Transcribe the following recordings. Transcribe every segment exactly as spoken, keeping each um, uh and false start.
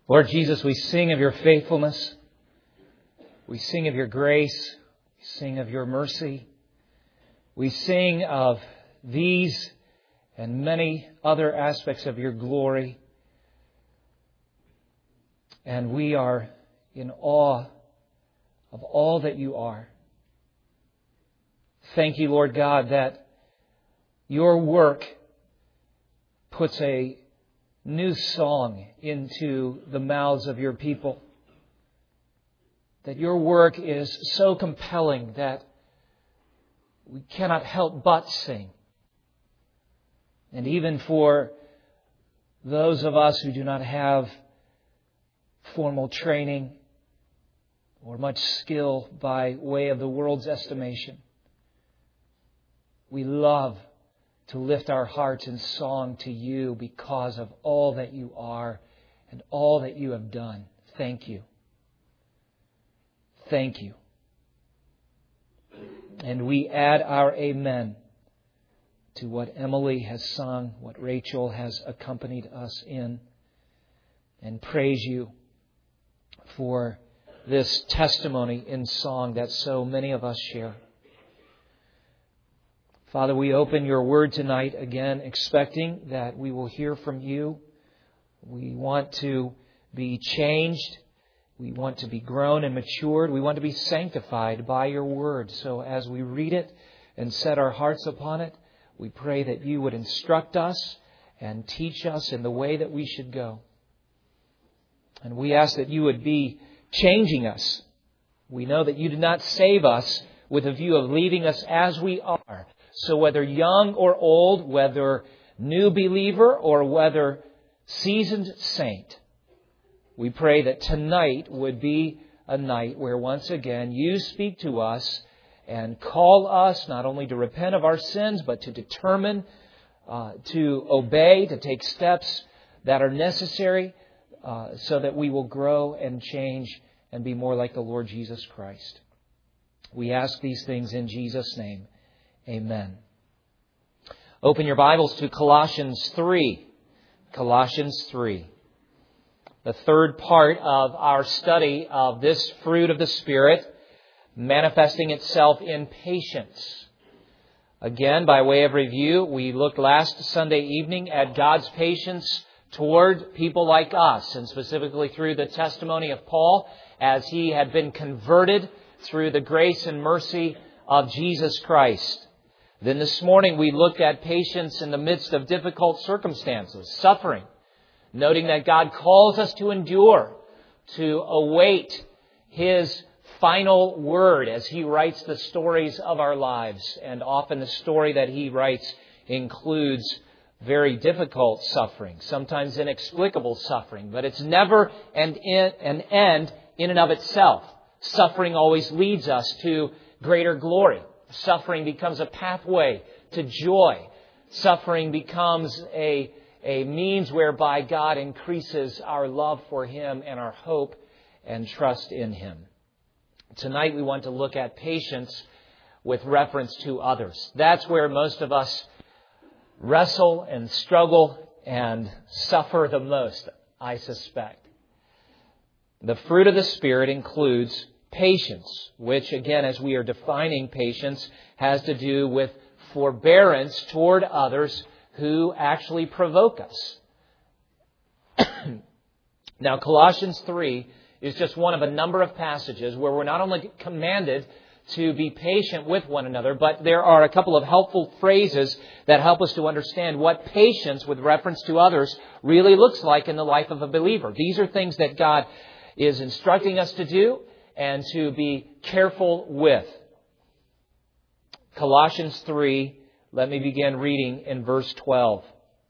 Lord Jesus, we sing of your faithfulness. We sing of your grace. We sing of your mercy. We sing of these and many other aspects of your glory. And we are in awe of all that you are. Thank you, Lord God, that your work puts a new song into the mouths of your people. That your work is so compelling that we cannot help but sing. And even for those of us who do not have formal training or much skill by way of the world's estimation, we love to lift our hearts in song to you because of all that you are and all that you have done. Thank you. Thank you. And we add our amen to what Emily has sung, what Rachel has accompanied us in, and praise you for this testimony in song that so many of us share. Father, we open your word tonight again, expecting that we will hear from you. We want to be changed. We want to be grown and matured. We want to be sanctified by your word. So as we read it and set our hearts upon it, we pray that you would instruct us and teach us in the way that we should go. And we ask that you would be changing us. We know that you did not save us with a view of leaving us as we are. So whether young or old, whether new believer or whether seasoned saint, we pray that tonight would be a night where once again you speak to us and call us not only to repent of our sins, but to determine uh, to obey, to take steps that are necessary uh, so that we will grow and change and be more like the Lord Jesus Christ. We ask these things in Jesus' name. Amen. Open your Bibles to Colossians three. Colossians three. The third part of our study of this fruit of the Spirit, manifesting itself in patience. Again, by way of review, we looked last Sunday evening at God's patience toward people like us, and specifically through the testimony of Paul as he had been converted through the grace and mercy of Jesus Christ. Then this morning we looked at patience in the midst of difficult circumstances, suffering, noting that God calls us to endure, to await His final word as He writes the stories of our lives. And often the story that He writes includes very difficult suffering, sometimes inexplicable suffering, but it's never an end in and of itself. Suffering always leads us to greater glory. Suffering becomes a pathway to joy. Suffering becomes a, a means whereby God increases our love for Him and our hope and trust in Him. Tonight we want to look at patience with reference to others. That's where most of us wrestle and struggle and suffer the most, I suspect. The fruit of the Spirit includes patience, which again, as we are defining patience, has to do with forbearance toward others who actually provoke us. Now, Colossians three is just one of a number of passages where we're not only commanded to be patient with one another, but there are a couple of helpful phrases that help us to understand what patience with reference to others really looks like in the life of a believer. These are things that God is instructing us to do and to be careful with. Colossians three, let me begin reading in verse twelve.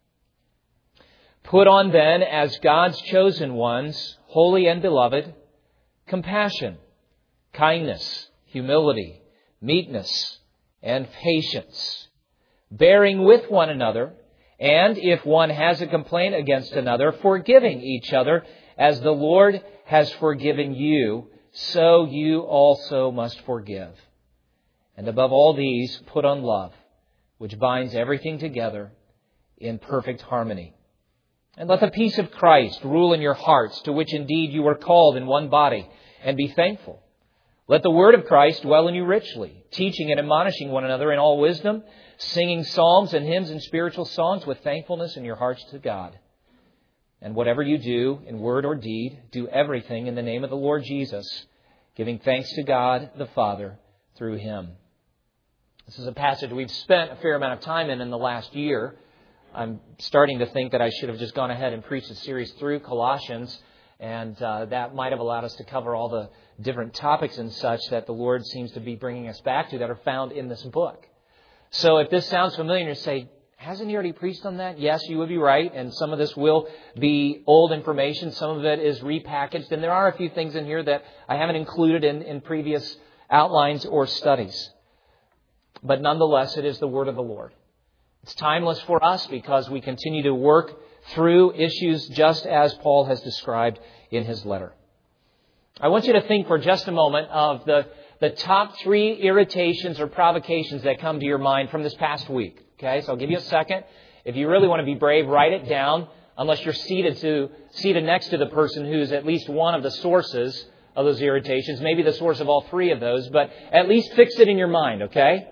Put on then, as God's chosen ones, holy and beloved, compassion, kindness, humility, meekness, and patience, bearing with one another, and if one has a complaint against another, forgiving each other, as the Lord has forgiven you, so you also must forgive. And above all these, put on love, which binds everything together in perfect harmony. And let the peace of Christ rule in your hearts, to which indeed you were called in one body, and be thankful. Let the word of Christ dwell in you richly, teaching and admonishing one another in all wisdom, singing psalms and hymns and spiritual songs with thankfulness in your hearts to God. And whatever you do, in word or deed, do everything in the name of the Lord Jesus, giving thanks to God the Father through Him. This is a passage we've spent a fair amount of time in in the last year. I'm starting to think that I should have just gone ahead and preached a series through Colossians, and uh, that might have allowed us to cover all the different topics and such that the Lord seems to be bringing us back to that are found in this book. So if this sounds familiar, you say, hasn't he already preached on that? Yes, you would be right, and some of this will be old information. Some of it is repackaged, and there are a few things in here that I haven't included in, in previous outlines or studies. But nonetheless, it is the Word of the Lord. It's timeless for us because we continue to work through issues just as Paul has described in his letter. I want you to think for just a moment of the, the top three irritations or provocations that come to your mind from this past week. Okay, so I'll give you a second. If you really want to be brave, write it down, unless you're seated to seated next to the person who's at least one of the sources of those irritations, maybe the source of all three of those, but at least fix it in your mind, okay?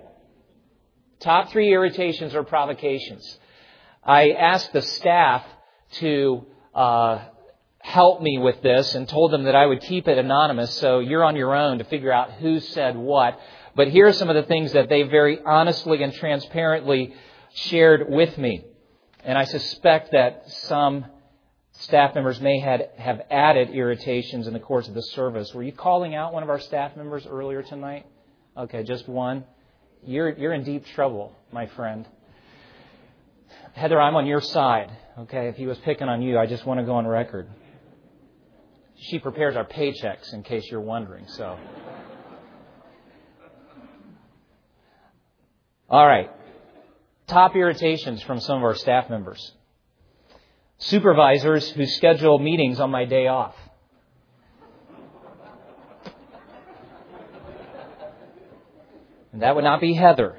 Top three irritations or provocations. I asked the staff to uh, help me with this and told them that I would keep it anonymous, so you're on your own to figure out who said what. But here are some of the things that they very honestly and transparently shared with me. And I suspect that some staff members may had, have added irritations in the course of the service. Were you calling out one of our staff members earlier tonight? Okay, just one. You're, you're in deep trouble, my friend. Heather, I'm on your side. Okay, if he was picking on you, I just want to go on record. She prepares our paychecks, in case you're wondering, so... All right. Top irritations from some of our staff members. Supervisors who schedule meetings on my day off. And that would not be Heather,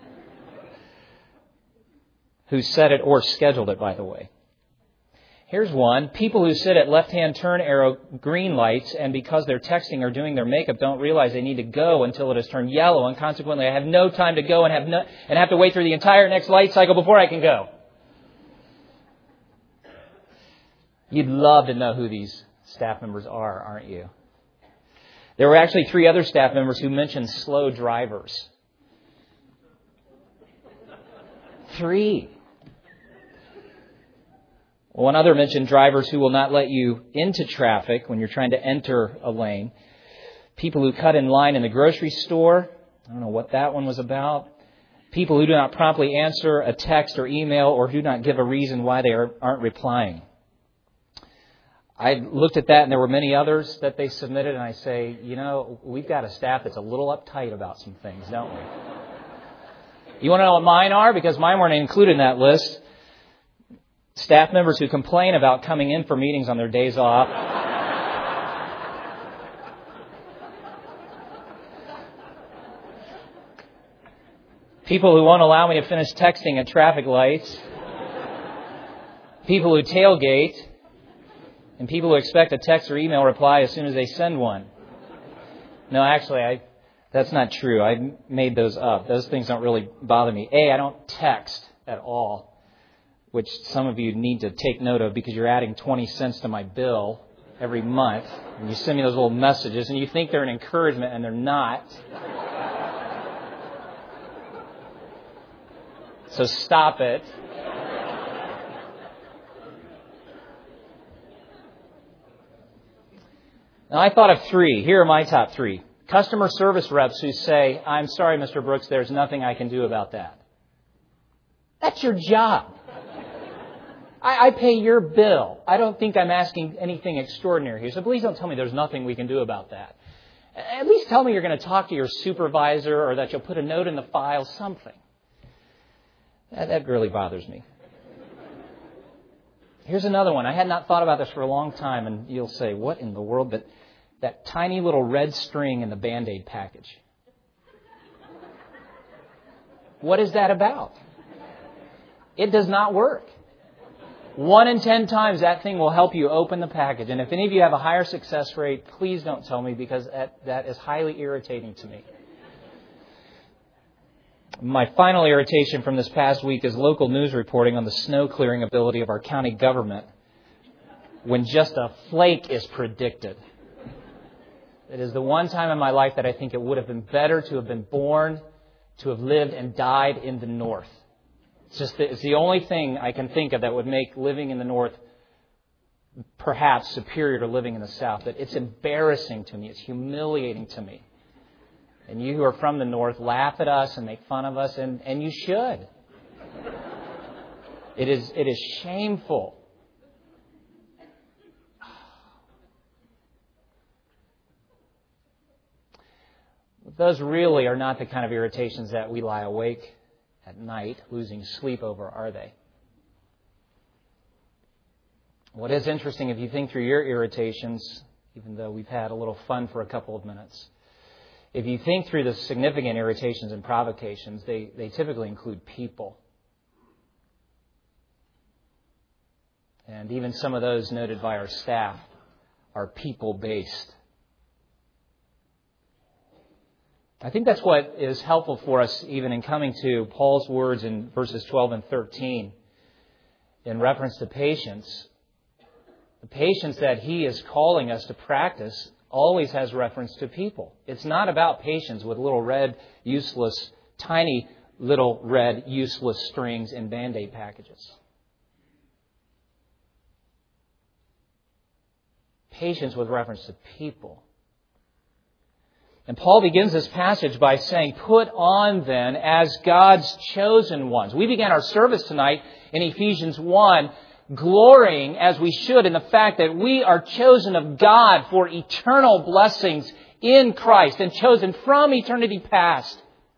who said it or scheduled it, by the way. Here's one. People who sit at left-hand turn arrow green lights and because they're texting or doing their makeup don't realize they need to go until it has turned yellow, and consequently I have no time to go and have no, and have to wait through the entire next light cycle before I can go. You'd love to know who these staff members are, aren't you? There were actually three other staff members who mentioned slow drivers. Three. One other mentioned drivers who will not let you into traffic when you're trying to enter a lane. People who cut in line in the grocery store. I don't know what that one was about. People who do not promptly answer a text or email or do not give a reason why they are, aren't replying. I looked at that and there were many others that they submitted, and I say, you know, we've got a staff that's a little uptight about some things, don't we? You want to know what mine are? Because mine weren't included in that list. Staff members who complain about coming in for meetings on their days off. People who won't allow me to finish texting at traffic lights. People who tailgate. And people who expect a text or email reply as soon as they send one. No, actually, I that's not true. I made those up. Those things don't really bother me. A, I don't text at all, which some of you need to take note of because you're adding twenty cents to my bill every month. And you send me those little messages and you think they're an encouragement and they're not. So stop it. Now, I thought of three. Here are my top three. Customer service reps who say, I'm sorry, Mister Brooks, there's nothing I can do about that. That's your job. I, I pay your bill. I don't think I'm asking anything extraordinary here. So please don't tell me there's nothing we can do about that. At least tell me you're going to talk to your supervisor or that you'll put a note in the file, something. That, that really bothers me. Here's another one. I had not thought about this for a long time, and you'll say, what in the world? But that tiny little red string in the Band-Aid package. What is that about? It does not work. One in ten times that thing will help you open the package. And if any of you have a higher success rate, please don't tell me, because that, that is highly irritating to me. My final irritation from this past week is local news reporting on the snow clearing ability of our county government when just a flake is predicted. It is the one time in my life that I think it would have been better to have been born, to have lived and died in the North. It's just the, it's the only thing I can think of that would make living in the North perhaps superior to living in the South. But it's embarrassing to me. It's humiliating to me. And you who are from the North laugh at us and make fun of us, and, and you should. It is, it is shameful. Those really are not the kind of irritations that we lie awake at night losing sleep over, are they? What is interesting, if you think through your irritations, even though we've had a little fun for a couple of minutes, if you think through the significant irritations and provocations, they, they typically include people. And even some of those noted by our staff are people-based. I think that's what is helpful for us even in coming to Paul's words in verses twelve and thirteen in reference to patience. The patience that he is calling us to practice always has reference to people. It's not about patience with little red, useless, tiny little red, useless strings in Band-Aid packages. Patience with reference to people. And Paul begins this passage by saying, put on then as God's chosen ones. We began our service tonight in Ephesians one, glorying as we should in the fact that we are chosen of God for eternal blessings in Christ and chosen from eternity past.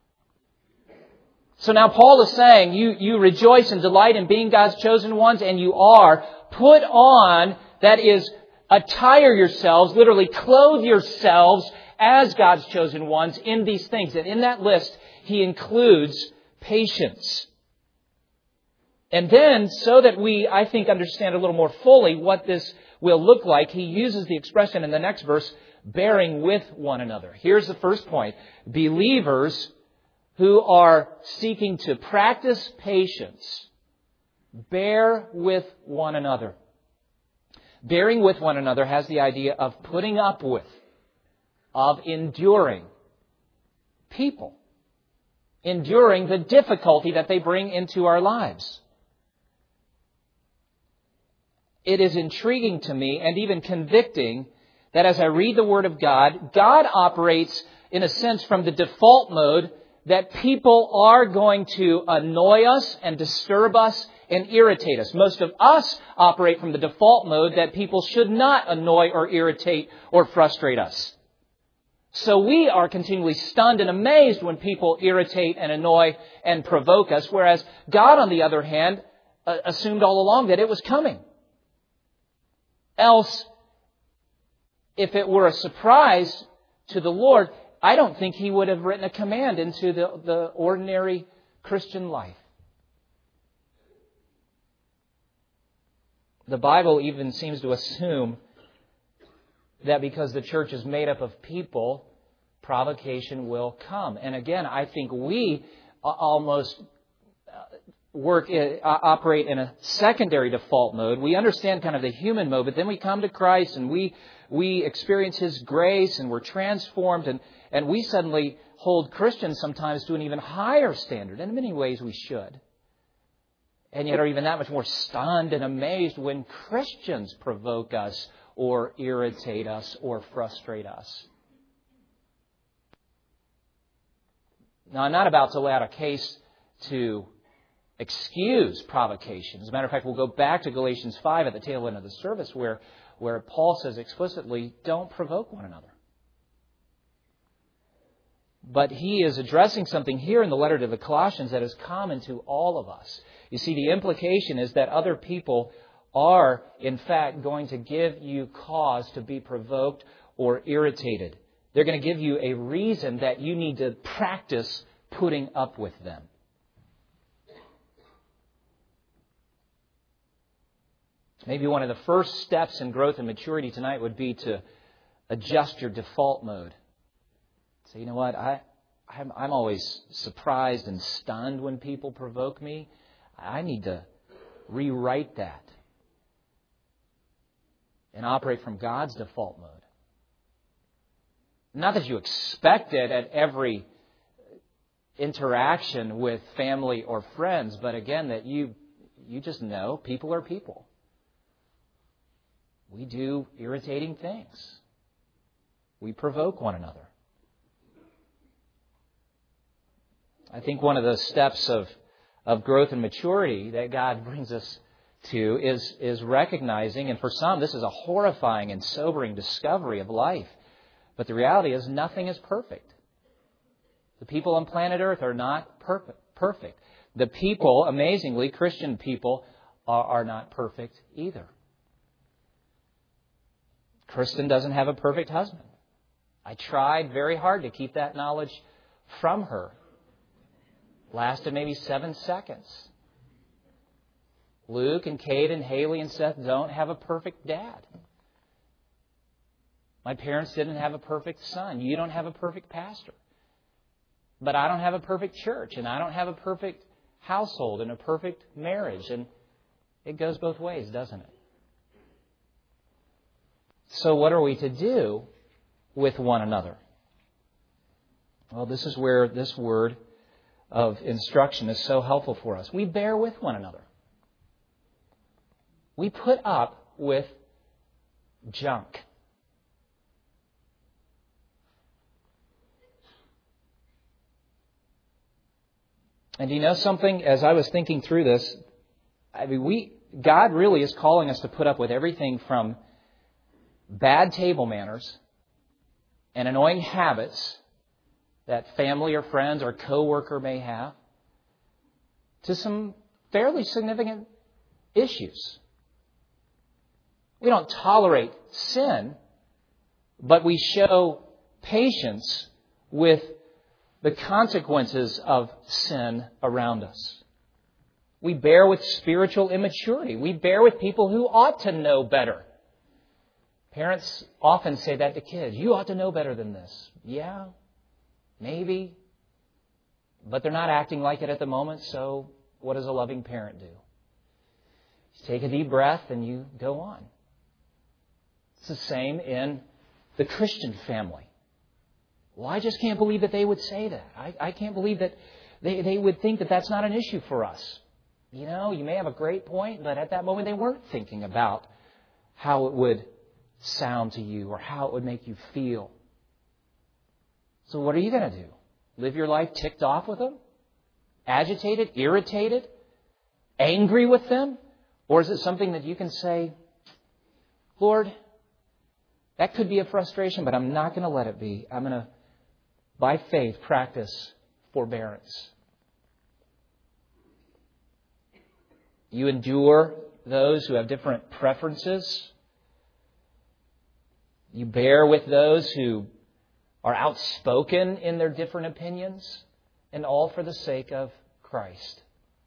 So now Paul is saying, you, you rejoice and delight in being God's chosen ones, and you are. Put on, that is, attire yourselves, literally clothe yourselves as God's chosen ones in these things. And in that list, he includes patience. And then, so that we, I think, understand a little more fully what this will look like, he uses the expression in the next verse, bearing with one another. Here's the first point. Believers who are seeking to practice patience, bear with one another. Bearing with one another has the idea of putting up with, of enduring people, enduring the difficulty that they bring into our lives. It is intriguing to me and even convicting that as I read the Word of God, God operates in a sense from the default mode that people are going to annoy us and disturb us and irritate us. Most of us operate from the default mode that people should not annoy or irritate or frustrate us. So we are continually stunned and amazed when people irritate and annoy and provoke us, whereas God, on the other hand, uh, assumed all along that it was coming. Else, if it were a surprise to the Lord, I don't think He would have written a command into the, the ordinary Christian life. The Bible even seems to assume that because the church is made up of people, provocation will come. And again, I think we almost work, operate in a secondary default mode. We understand kind of the human mode, but then we come to Christ and we we experience His grace and we're transformed, and, and we suddenly hold Christians sometimes to an even higher standard. And in many ways we should. And yet are even that much more stunned and amazed when Christians provoke us or irritate us or frustrate us. Now, I'm not about to lay out a case to excuse provocation. As a matter of fact, we'll go back to Galatians five at the tail end of the service where, where Paul says explicitly, don't provoke one another. But he is addressing something here in the letter to the Colossians that is common to all of us. You see, the implication is that other people are, in fact, going to give you cause to be provoked or irritated. They're going to give you a reason that you need to practice putting up with them. Maybe one of the first steps in growth and maturity tonight would be to adjust your default mode. Say, you know what, I, I'm, I'm always surprised and stunned when people provoke me. I need to rewrite that and operate from God's default mode. Not that you expect it at every interaction with family or friends, but again, that you you just know people are people. We do irritating things. We provoke one another. I think one of the steps of, of growth and maturity that God brings us to is, is recognizing, and for some this is a horrifying and sobering discovery of life, but the reality is nothing is perfect. The people on planet Earth are not perfect. The people, amazingly, Christian people, are, are not perfect either. Kristen doesn't have a perfect husband. I tried very hard to keep that knowledge from her. Lasted maybe seven seconds. Luke and Kate and Haley and Seth don't have a perfect dad. My parents didn't have a perfect son. You don't have a perfect pastor. But I don't have a perfect church, and I don't have a perfect household and a perfect marriage. And it goes both ways, doesn't it? So what are we to do with one another? Well, this is where this word of instruction is so helpful for us. We bear with one another. We put up with junk. And do you know something? As I was thinking through this, I mean, we God really is calling us to put up with everything from bad table manners and annoying habits that family or friends or coworker may have, to some fairly significant issues. We don't tolerate sin, but we show patience with the consequences of sin around us. We bear with spiritual immaturity. We bear with people who ought to know better. Parents often say that to kids. You ought to know better than this. Yeah, maybe. But they're not acting like it at the moment, so what does a loving parent do? You take a deep breath and you go on. It's the same in the Christian family. Well, I just can't believe that they would say that. I, I can't believe that they, they would think that that's not an issue for us. You know, you may have a great point, but at that moment they weren't thinking about how it would sound to you or how it would make you feel. So what are you going to do? Live your life ticked off with them? Agitated? Irritated? Angry with them? Or is it something that you can say, Lord, that could be a frustration, but I'm not going to let it be. I'm going to, by faith, practice forbearance. You endure those who have different preferences. You bear with those who are outspoken in their different opinions, and all for the sake of Christ.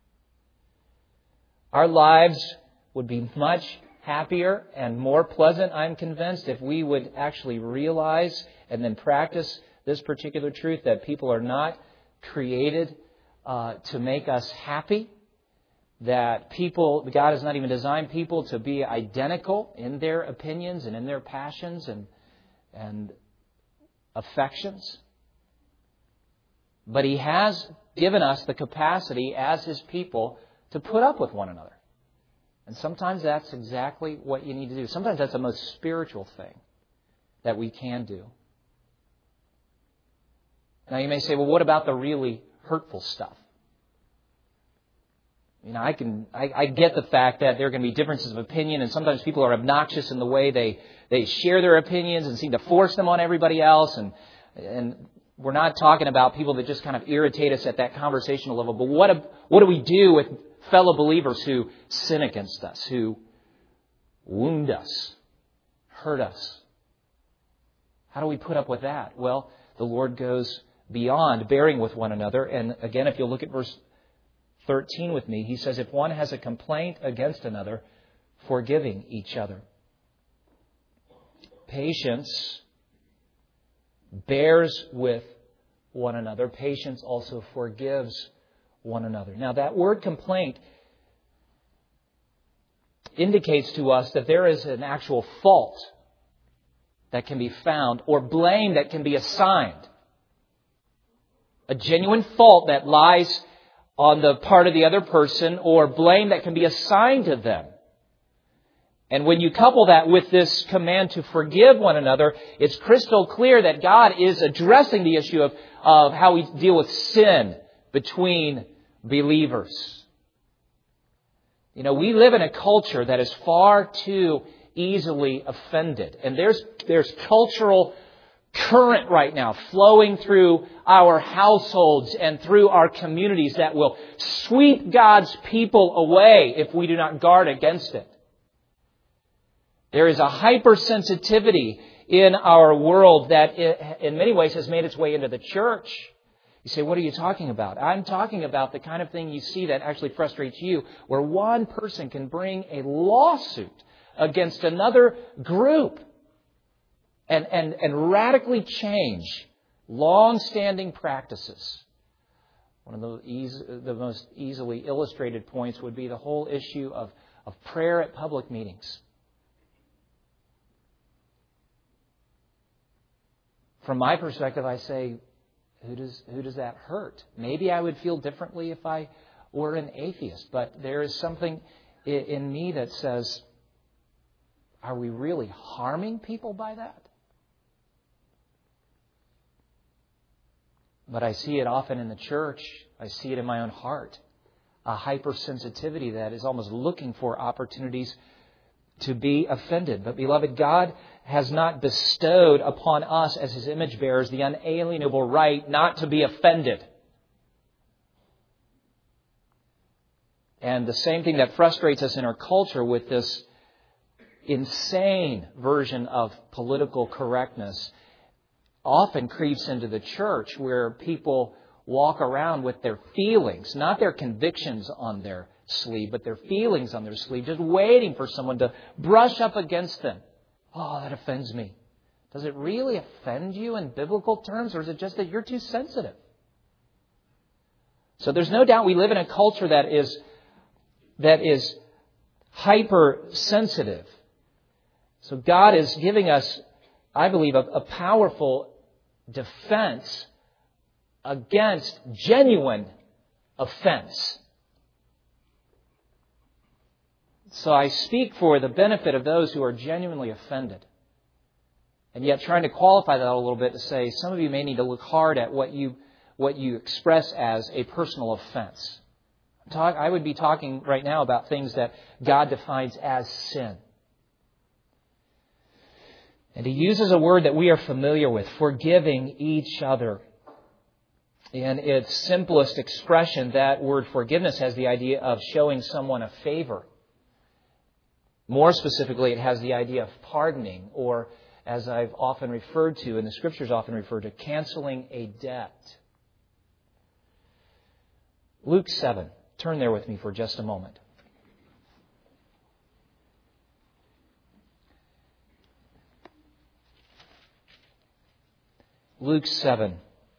Our lives would be much happier and more pleasant, I'm convinced, if we would actually realize and then practice this particular truth that people are not created uh, to make us happy, that people, God has not even designed people to be identical in their opinions and in their passions and and affections. But He has given us the capacity as His people to put up with one another. And sometimes that's exactly what you need to do. Sometimes that's the most spiritual thing that we can do. Now you may say, well, what about the really hurtful stuff? You know, I can I, I get the fact that there are going to be differences of opinion, and sometimes people are obnoxious in the way they, they share their opinions and seem to force them on everybody else. And and we're not talking about people that just kind of irritate us at that conversational level. But what what do we do with fellow believers who sin against us, who wound us, hurt us? How do we put up with that? Well, the Lord goes beyond bearing with one another. And again, if you'll look at verse thirteen with me, He says, if one has a complaint against another, forgiving each other. Patience bears with one another. Patience also forgives one another. Now, that word complaint indicates to us that there is an actual fault that can be found or blame that can be assigned. A genuine fault that lies on the part of the other person or blame that can be assigned to them. And when you couple that with this command to forgive one another, it's crystal clear that God is addressing the issue of, of how we deal with sin between believers. You know, we live in a culture that is far too easily offended. And there's, there's cultural current right now flowing through our households and through our communities that will sweep God's people away if we do not guard against it. There is a hypersensitivity in our world that in many ways has made its way into the church. You say, what are you talking about? I'm talking about the kind of thing you see that actually frustrates you, where one person can bring a lawsuit against another group and, and, and radically change long-standing practices. One of the, easy, the most easily illustrated points would be the whole issue of, of prayer at public meetings. From my perspective, I say, who does who does that hurt? Maybe I would feel differently if I were an atheist, but there is something in me that says, are we really harming people by that? But I see it often in the church. I see it in my own heart. A hypersensitivity that is almost looking for opportunities to be offended. But beloved, God has not bestowed upon us as His image bearers the unalienable right not to be offended. And the same thing that frustrates us in our culture with this insane version of political correctness often creeps into the church, where people walk around with their feelings, not their convictions on their sleeve, but their feelings on their sleeve, just waiting for someone to brush up against them. Oh, that offends me. Does it really offend you in biblical terms, or is it just that you're too sensitive? So there's no doubt we live in a culture that is that is hypersensitive. So God is giving us, I believe, a, a powerful defense against genuine offense. So I speak for the benefit of those who are genuinely offended. And yet trying to qualify that a little bit to say, some of you may need to look hard at what you what you express as a personal offense. Talk, I would be talking right now about things that God defines as sin. And He uses a word that we are familiar with, forgiving each other. In its simplest expression, that word forgiveness has the idea of showing someone a favor. More specifically, it has the idea of pardoning, or as I've often referred to, and the Scriptures often refer to, canceling a debt. Luke seven. Turn there with me for just a moment. Luke seven.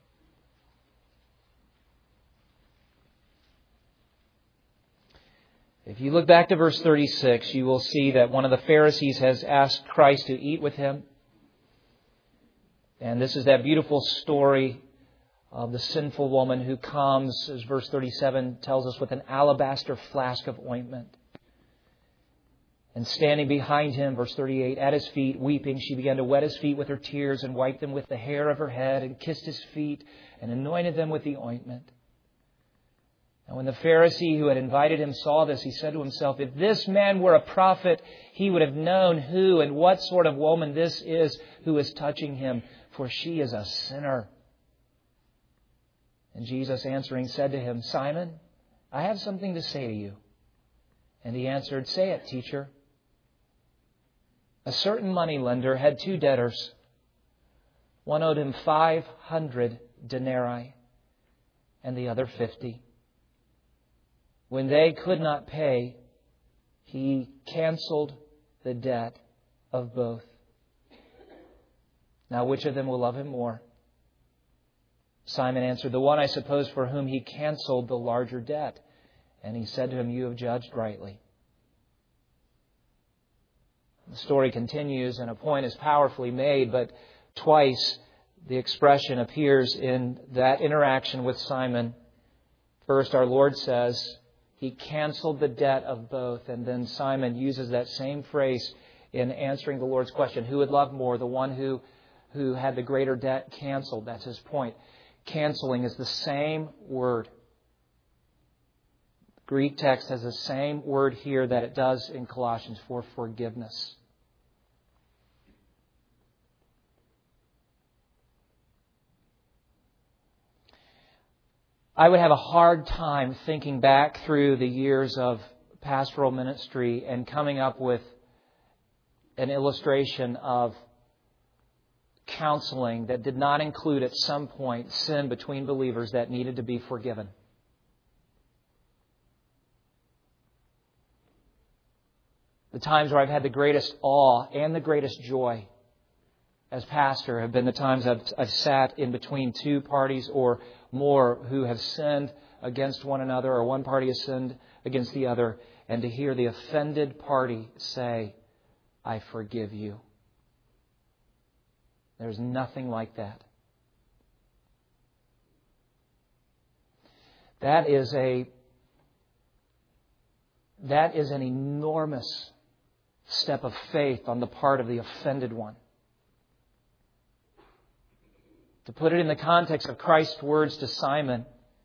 If you look back to verse thirty-six, you will see that one of the Pharisees has asked Christ to eat with him. And this is that beautiful story of the sinful woman who comes, as verse thirty-seven tells us, with an alabaster flask of ointment. And standing behind him, verse thirty-eight, at his feet, weeping, she began to wet his feet with her tears and wiped them with the hair of her head and kissed his feet and anointed them with the ointment. And when the Pharisee who had invited him saw this, he said to himself, if this man were a prophet, he would have known who and what sort of woman this is who is touching him, for she is a sinner. And Jesus answering said to him, Simon, I have something to say to you. And he answered, say it, teacher. A certain moneylender had two debtors. One owed him five hundred denarii and the other fifty. When they could not pay, He canceled the debt of both. Now, which of them will love him more? Simon answered, the one, I suppose, for whom he canceled the larger debt. And he said to him, you have judged rightly. The story continues and a point is powerfully made, but twice the expression appears in that interaction with Simon. First, our Lord says, he canceled the debt of both. And then Simon uses that same phrase in answering the Lord's question. Who would love more? The one who, who had the greater debt canceled. That's his point. Canceling is the same word. The Greek text has the same word here that it does in Colossians for forgiveness. I would have a hard time thinking back through the years of pastoral ministry and coming up with an illustration of counseling that did not include at some point sin between believers that needed to be forgiven. The times where I've had the greatest awe and the greatest joy as pastor have been the times I've, I've sat in between two parties or more who have sinned against one another, or one party has sinned against the other, and to hear the offended party say, I forgive you. There's nothing like that. That is a that is an enormous step of faith on the part of the offended one. To put it in the context of Christ's words to Simon,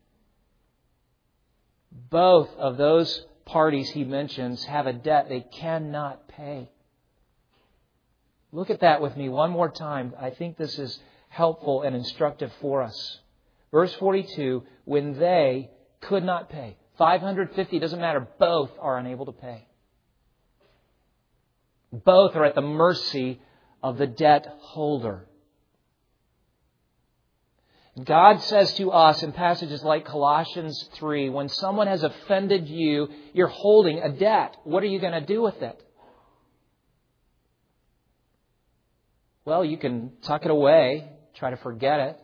both of those parties he mentions have a debt they cannot pay. Look at that with me one more time. I think this is helpful and instructive for us. Verse forty-two, when they could not pay. five hundred fifty, doesn't matter. Both are unable to pay. Both are at the mercy of the debt holder. God says to us in passages like Colossians three, when someone has offended you, you're holding a debt. What are you going to do with it? Well, you can tuck it away, try to forget it.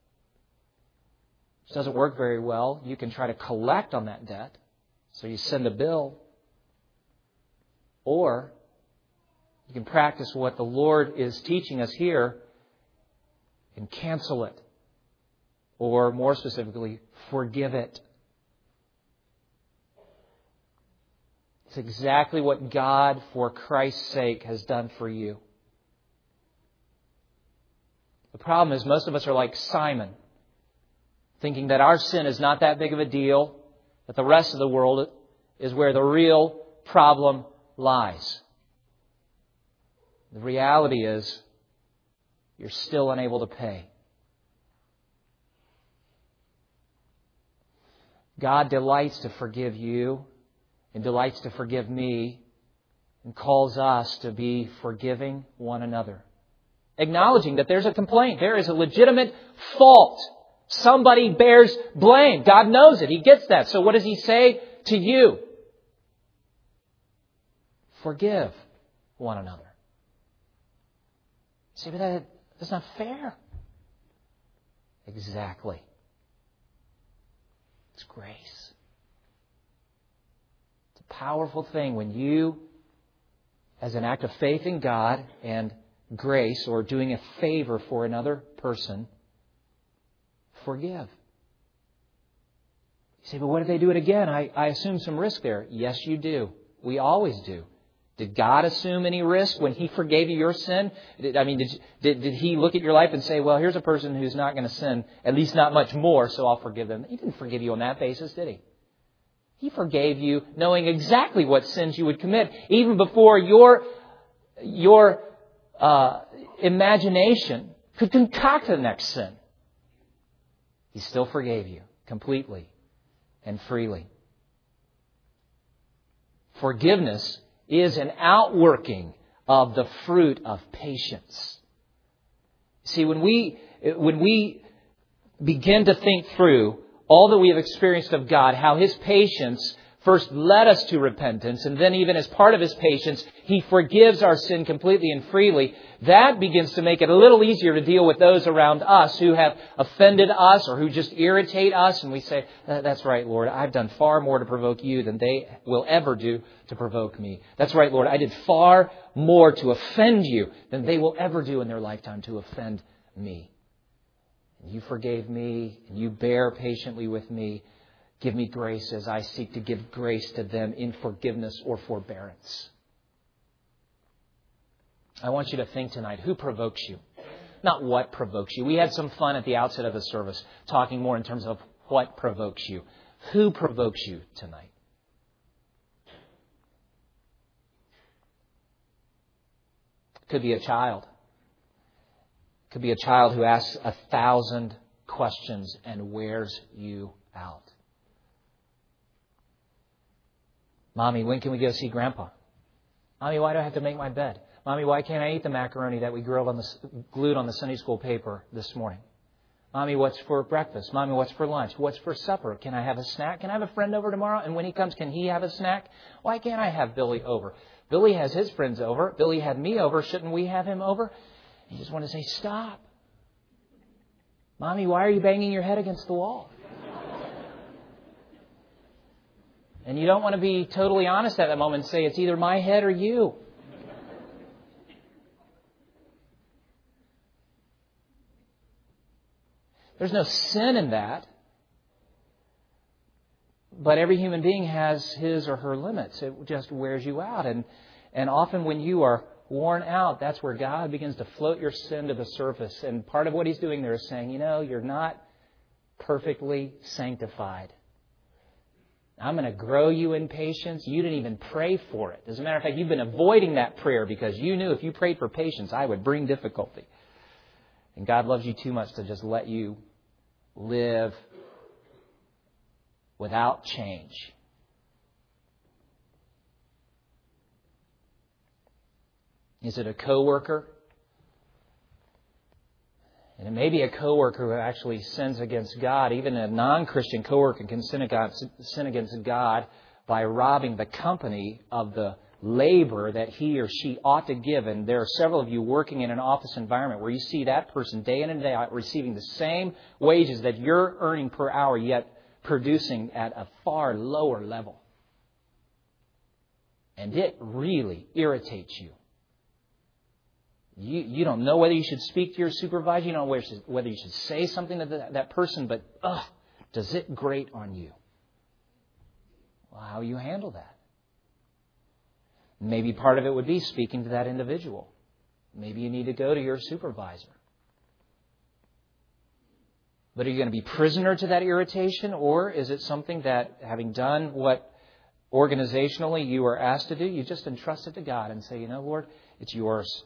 It doesn't work very well. You can try to collect on that debt. So you send a bill. Or you can practice what the Lord is teaching us here and cancel it. Or more specifically, forgive it. It's exactly what God, for Christ's sake, has done for you. The problem is most of us are like Simon, thinking that our sin is not that big of a deal, that the rest of the world is where the real problem lies. The reality is, you're still unable to pay. God delights to forgive you and delights to forgive me and calls us to be forgiving one another. Acknowledging that there's a complaint. There is a legitimate fault. Somebody bears blame. God knows it. He gets that. So what does He say to you? Forgive one another. See, but that, that's not fair. Exactly. It's grace. It's a powerful thing when you, as an act of faith in God and grace, or doing a favor for another person, forgive. You say, but what if they do it again? I, I assume some risk there. Yes, you do. We always do. Did God assume any risk when He forgave you your sin? Did, I mean, did, did, did He look at your life and say, well, here's a person who's not going to sin, at least not much more, so I'll forgive them? He didn't forgive you on that basis, did He? He forgave you knowing exactly what sins you would commit, even before your, your uh, imagination could concoct the next sin. He still forgave you completely and freely. Forgiveness is an outworking of the fruit of patience. See, when we when we begin to think through all that we have experienced of God, how His patience first led us to repentance, and then even as part of His patience, He forgives our sin completely and freely, that begins to make it a little easier to deal with those around us who have offended us or who just irritate us. And we say, that's right, Lord, I've done far more to provoke you than they will ever do to provoke me. That's right, Lord, I did far more to offend you than they will ever do in their lifetime to offend me. And you forgave me, and you bear patiently with me. Give me grace as I seek to give grace to them in forgiveness or forbearance. I want you to think tonight, who provokes you? Not what provokes you. We had some fun at the outset of the service, talking more in terms of what provokes you. Who provokes you tonight? Could be a child. Could be a child who asks a thousand questions and wears you out. Mommy, when can we go see Grandpa? Mommy, why do I have to make my bed? Mommy, why can't I eat the macaroni that we grilled on the, glued on the Sunday school paper this morning? Mommy, what's for breakfast? Mommy, what's for lunch? What's for supper? Can I have a snack? Can I have a friend over tomorrow? And when he comes, can he have a snack? Why can't I have Billy over? Billy has his friends over. Billy had me over. Shouldn't we have him over? You just want to say, stop. Mommy, why are you banging your head against the wall? And you don't want to be totally honest at that moment and say, it's either my head or you. There's no sin in that. But every human being has his or her limits. It just wears you out. And, and often when you are worn out, that's where God begins to float your sin to the surface. And part of what He's doing there is saying, you know, you're not perfectly sanctified. I'm going to grow you in patience. You didn't even pray for it. As a matter of fact, you've been avoiding that prayer because you knew if you prayed for patience, I would bring difficulty. And God loves you too much to just let you live without change. Is it a coworker? And it may be a coworker who actually sins against God. Even a non-Christian coworker can sin against God by robbing the company of the labor that he or she ought to give. And there are several of you working in an office environment where you see that person day in and day out receiving the same wages that you're earning per hour, yet producing at a far lower level. And it really irritates you. You, you don't know whether you should speak to your supervisor. You don't know whether you should say something to the, that person. But, ugh, does it grate on you? Well, how you handle that? Maybe part of it would be speaking to that individual. Maybe you need to go to your supervisor. But are you going to be prisoner to that irritation? Or is it something that, having done what organizationally you are asked to do, you just entrust it to God and say, you know, Lord, it's yours.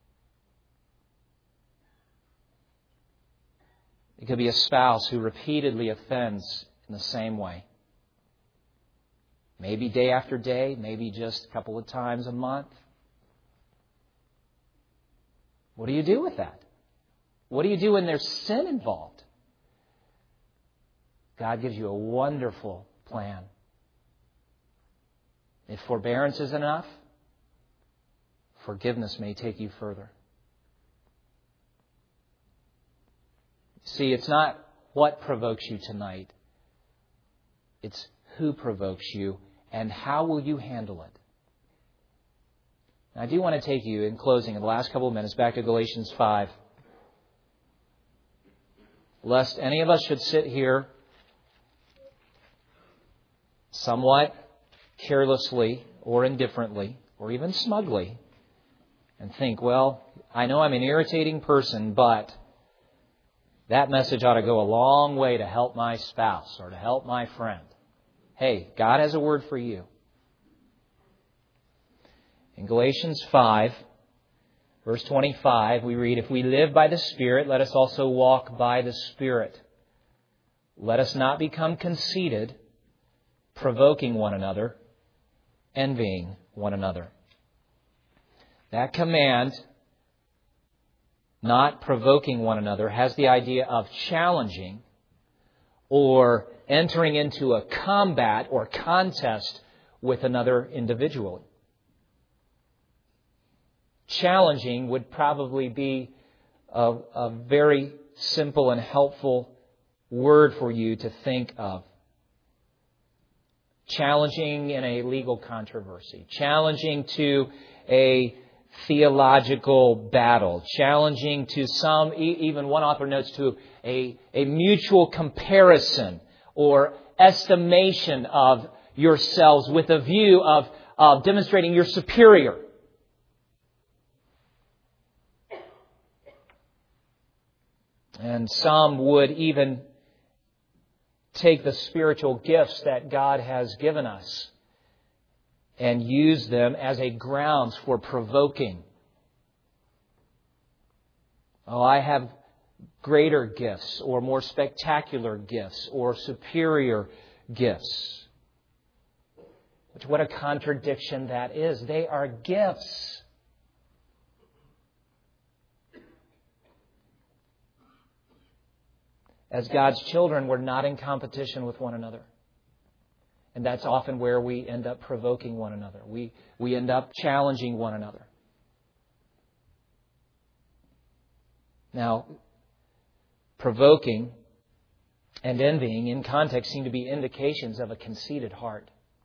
It could be a spouse who repeatedly offends in the same way. Maybe day after day, maybe just a couple of times a month. What do you do with that? What do you do when there's sin involved? God gives you a wonderful plan. If forbearance is enough, forgiveness may take you further. See, it's not what provokes you tonight. It's who provokes you and how will you handle it. Now, I do want to take you, in closing, in the last couple of minutes, back to Galatians five. Lest any of us should sit here somewhat carelessly or indifferently or even smugly and think, well, I know I'm an irritating person, but that message ought to go a long way to help my spouse or to help my friend. Hey, God has a word for you. In Galatians five, verse twenty-five, we read, if we live by the Spirit, let us also walk by the Spirit. Let us not become conceited, provoking one another, envying one another. That command, not provoking one another, has the idea of challenging or entering into a combat or contest with another individual. Challenging would probably be a, a very simple and helpful word for you to think of. Challenging in a legal controversy. Challenging to a theological battle. Challenging to some, even one author notes, to a, a mutual comparison or estimation of yourselves with a view of, of demonstrating you're superior. And some would even take the spiritual gifts that God has given us and use them as a grounds for provoking. Oh, I have greater gifts or more spectacular gifts or superior gifts. Which, what a contradiction that is. They are gifts. As God's children, we're not in competition with one another. And that's often where we end up provoking one another. We, we end up challenging one another. Now, provoking and envying in context seem to be indications of a conceited heart.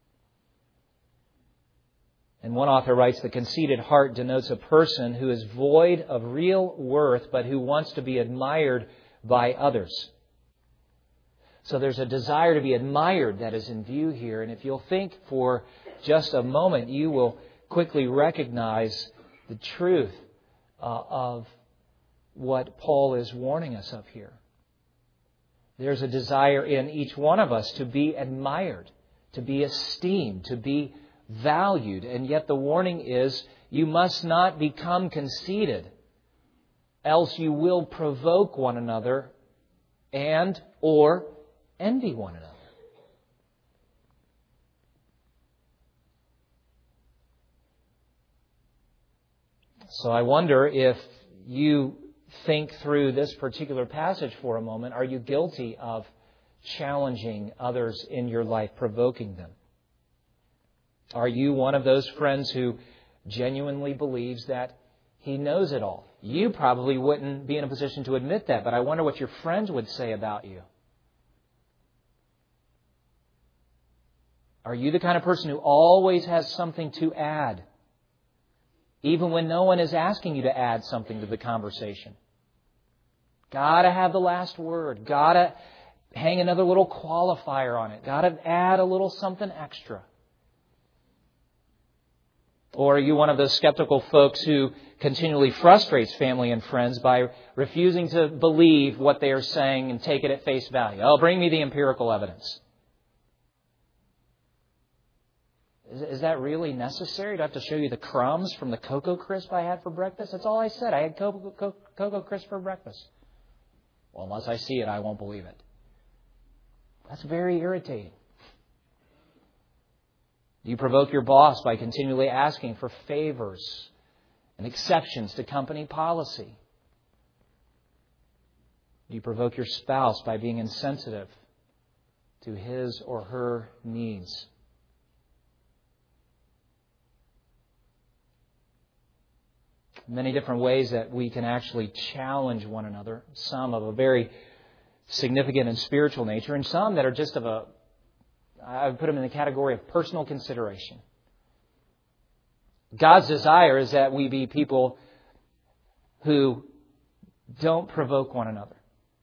And one author writes, the conceited heart denotes a person who is void of real worth, but who wants to be admired by others. So there's a desire to be admired that is in view here. And if you'll think for just a moment, you will quickly recognize the truth uh, of what Paul is warning us of here. There's a desire in each one of us to be admired, to be esteemed, to be valued. And yet the warning is, you must not become conceited, else you will provoke one another and or envy one another. So I wonder if you think through this particular passage for a moment, are you guilty of challenging others in your life, provoking them? Are you one of those friends who genuinely believes that he knows it all? You probably wouldn't be in a position to admit that, but I wonder what your friends would say about you. Are you the kind of person who always has something to add, even when no one is asking you to add something to the conversation? Gotta have the last word. Gotta hang another little qualifier on it. Gotta add a little something extra. Or are you one of those skeptical folks who continually frustrates family and friends by refusing to believe what they are saying and take it at face value? Oh, bring me the empirical evidence. Is that really necessary? Do I have to show you the crumbs from the Cocoa Crisp I had for breakfast? That's all I said. I had Cocoa, Cocoa, Cocoa Crisp for breakfast. Well, unless I see it, I won't believe it. That's very irritating. You provoke your boss by continually asking for favors and exceptions to company policy. You provoke your spouse by being insensitive to his or her needs. Many different ways that we can actually challenge one another. Some of a very significant and spiritual nature, and some that are just of a, I would put them in the category of personal consideration. God's desire is that we be people who don't provoke one another.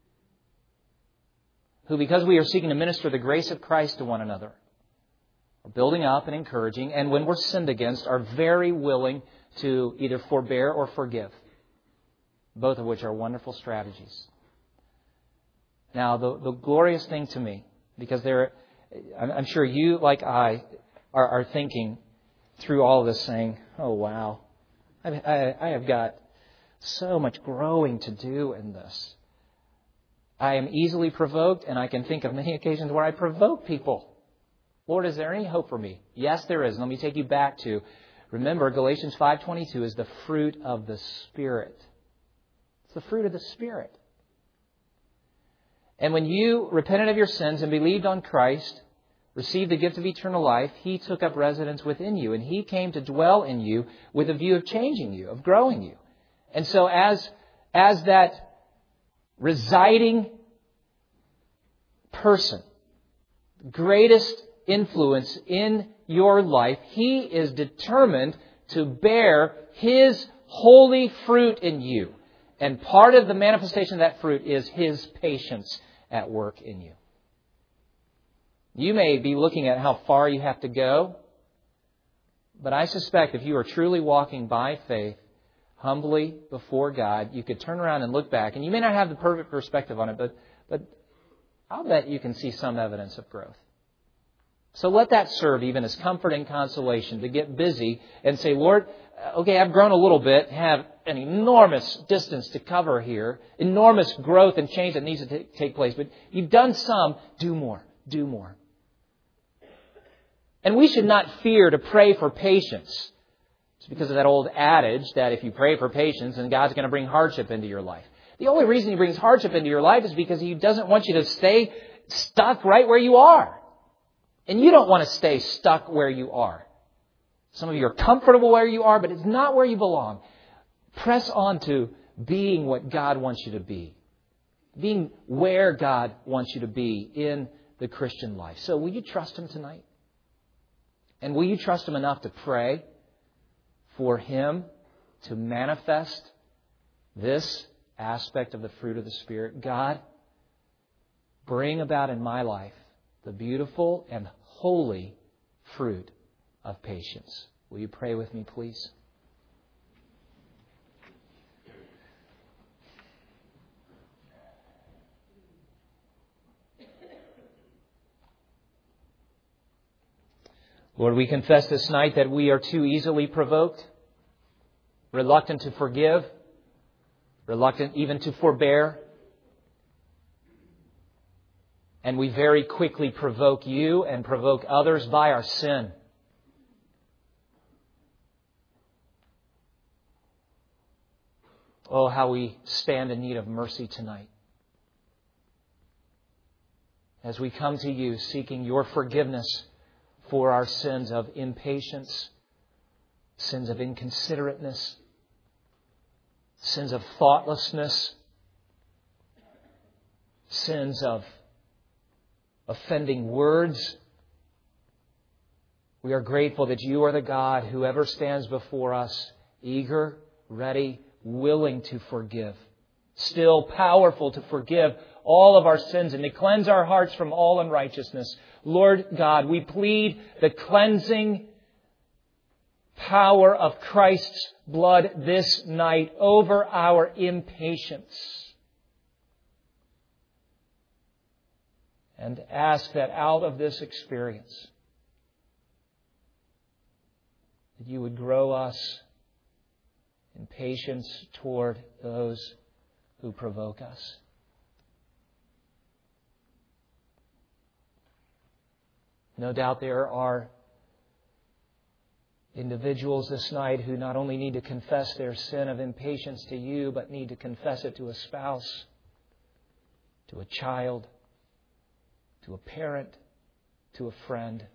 Who, because we are seeking to minister the grace of Christ to one another, are building up and encouraging, and when we're sinned against, are very willing to either forbear or forgive, both of which are wonderful strategies. Now, the, the glorious thing to me, because there, I'm sure you, like I, are, are thinking through all of this saying, oh, wow, I, I, I have got so much growing to do in this. I am easily provoked, and I can think of many occasions where I provoke people. Lord, is there any hope for me? Yes, there is. Let me take you back to, remember, Galatians five twenty-two is the fruit of the Spirit. It's the fruit of the Spirit. And when you repented of your sins and believed on Christ, received the gift of eternal life, He took up residence within you. And He came to dwell in you with a view of changing you, of growing you. And so as, as that residing person, greatest influence in your life, He is determined to bear His holy fruit in you. And part of the manifestation of that fruit is His patience at work in you. You may be looking at how far you have to go, but I suspect if you are truly walking by faith, humbly before God, you could turn around and look back, and you may not have the perfect perspective on it, but, but I'll bet you can see some evidence of growth. So let that serve even as comfort and consolation to get busy and say, Lord, okay, I've grown a little bit, have an enormous distance to cover here, enormous growth and change that needs to t- take place, but you've done some, do more, do more. And we should not fear to pray for patience. It's because of that old adage that if you pray for patience, then God's going to bring hardship into your life. The only reason He brings hardship into your life is because He doesn't want you to stay stuck right where you are. And you don't want to stay stuck where you are. Some of you are comfortable where you are, but it's not where you belong. Press on to being what God wants you to be. Being where God wants you to be in the Christian life. So will you trust Him tonight? And will you trust Him enough to pray for Him to manifest this aspect of the fruit of the Spirit? God, bring about in my life the beautiful and holy fruit of patience. Will you pray with me, please? Lord, we confess this night that we are too easily provoked, reluctant to forgive, reluctant even to forbear. And we very quickly provoke You and provoke others by our sin. Oh, how we stand in need of mercy tonight. As we come to You seeking Your forgiveness for our sins of impatience, sins of inconsiderateness, sins of thoughtlessness, sins of offending words. We are grateful that You are the God who ever stands before us, eager, ready, willing to forgive, still powerful to forgive all of our sins and to cleanse our hearts from all unrighteousness. Lord God, we plead the cleansing power of Christ's blood this night over our impatience. And ask that out of this experience, that You would grow us in patience toward those who provoke us. No doubt there are individuals this night who not only need to confess their sin of impatience to You, but need to confess it to a spouse, to a child, to a parent, to a friend.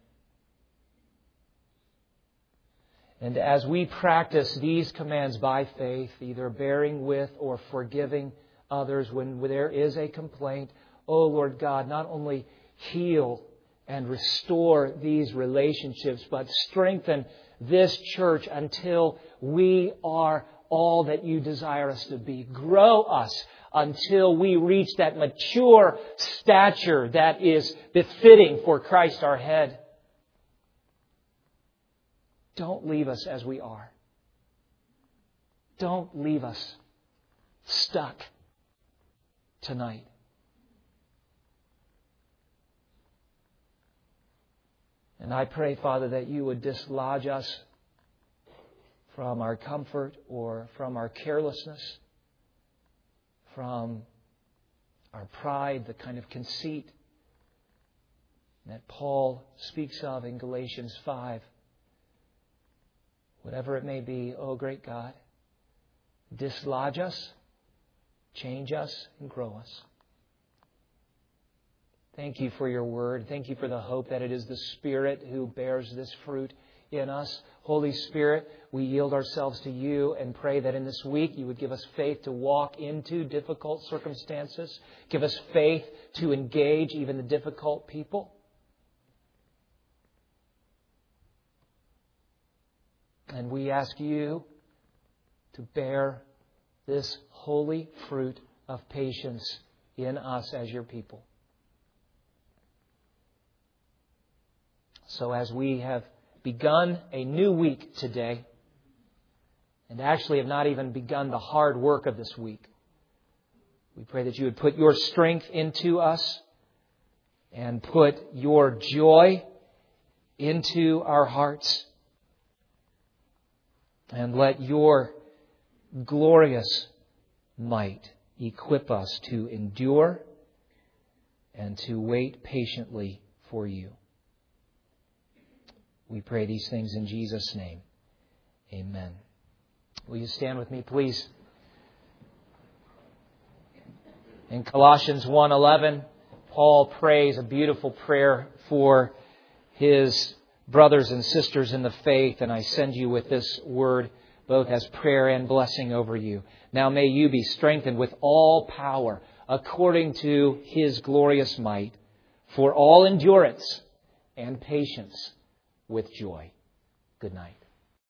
And as we practice these commands by faith, either bearing with or forgiving others when there is a complaint, oh Lord God, not only heal and restore these relationships, but strengthen this church until we are all that You desire us to be. Grow us until we reach that mature stature that is befitting for Christ our head. Don't leave us as we are. Don't leave us stuck tonight. And I pray, Father, that You would dislodge us from our comfort or from our carelessness, from our pride, the kind of conceit that Paul speaks of in Galatians five. Whatever it may be, oh great God, dislodge us, change us, and grow us. Thank you for your word. Thank you for the hope that it is the Spirit who bears this fruit in us. Holy Spirit, we yield ourselves to you and pray that in this week you would give us faith to walk into difficult circumstances. Give us faith to engage even the difficult people. And we ask you to bear this holy fruit of patience in us as your people. So as we have begun a new week today, and actually have not even begun the hard work of this week, we pray that you would put your strength into us and put your joy into our hearts, and let your glorious might equip us to endure and to wait patiently for you. We pray these things in Jesus' name. Amen. Will you stand with me, please? In Colossians one eleven, Paul prays a beautiful prayer for his brothers and sisters in the faith, and I send you with this word both as prayer and blessing over you. Now may you be strengthened with all power according to His glorious might, for all endurance and patience with joy. Good night.